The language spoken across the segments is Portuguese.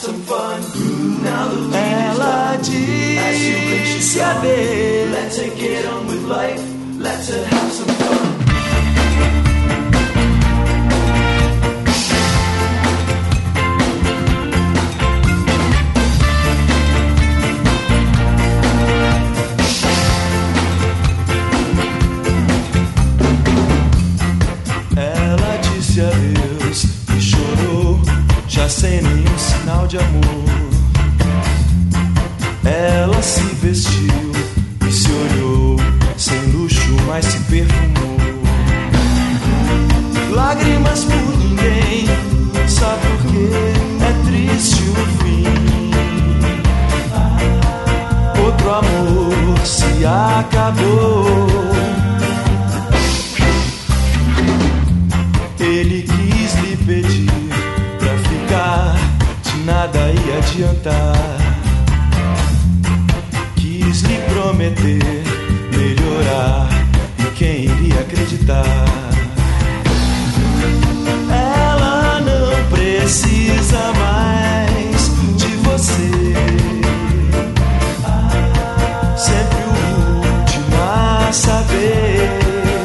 some fun. Now the ela disse adeus. Let her get on with life. Let her have some fun. Ela disse adeus e chorou, já sem nenhum sinal de amor. Ela se vestiu e se olhou, sem luxo, mas se perfumou. Lágrimas por ninguém, só porque é triste o fim. Outro amor se acabou. Ele quis lhe pedir pra ficar, de nada ia adiantar. Quis lhe prometer melhorar, e quem iria acreditar? Ela não precisa mais de você. Sempre o último a saber.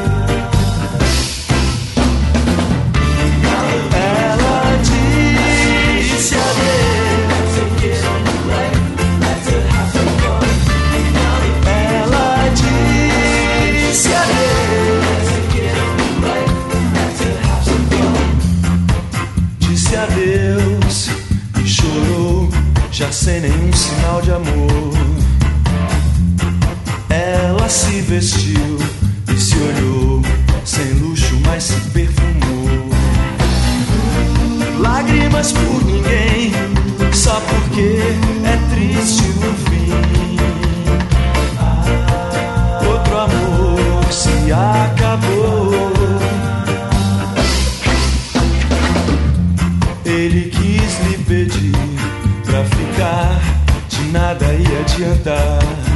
Adeus e chorou, já sem nenhum sinal de amor. Ela se vestiu e se olhou, sem luxo, mas se perfumou. Lágrimas por ninguém, só porque é triste o fim. Outro amor se acabou. Ele quis lhe pedir pra ficar, de nada ia adiantar.